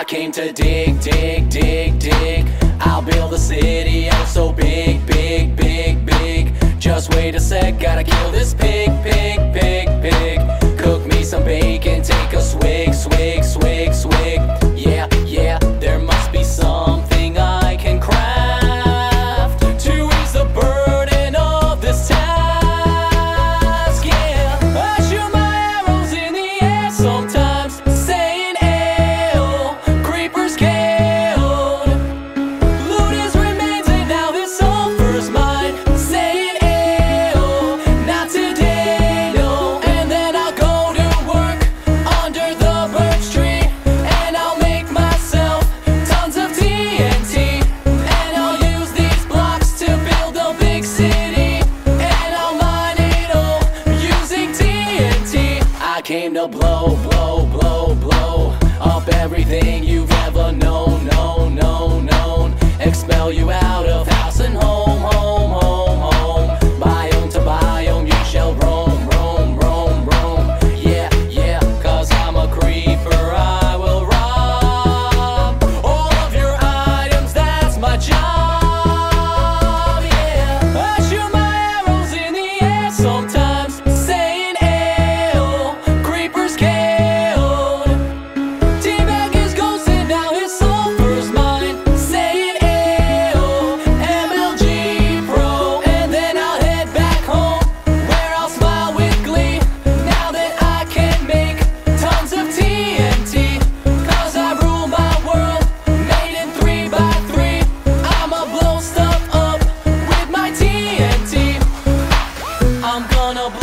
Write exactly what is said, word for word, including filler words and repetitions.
I came to dig, dig, dig, dig. I'll build a city oh so big, big, big, big. Just wait a sec, gotta kill this pig, pig, pig, pig. Cook me some bacon, take a swig, swig, swig, swig. Yeah, yeah, there must be something I can craft to ease the burden of this task. Yeah, I shoot my arrows in the air sometimes, saying "Ayo, creepers killed. Loot his remains and now his sulfur's mine." Saying "Ayo, not today, no." And then I'll go to work under the birch tree, and I'll make myself tons of T N T, and I'll use these blocks to build a big city, and I'll mine it all using T N T. I came to blow, blow, blow, blow up everything you've ever known, known, known, known. Expel you out of house and home, home, home, home. Biome to biome you shall roam, roam, roam, roam. Yeah, yeah, cause I'm a creeper, I will rob all of your items, that's my job. Yeah, I shoot my arrows in the air sometimes, saying "Ayo, creepers killed." Teabag his ghost and now his sulfur's mine, saying "Ayo, M L G Pro." And then I'll head back home, where I'll smile with glee, now that I can make tons of T N T. Cause I rule my world, made in three by three. I'ma blow stuff up with my T N T. I'm gonna blow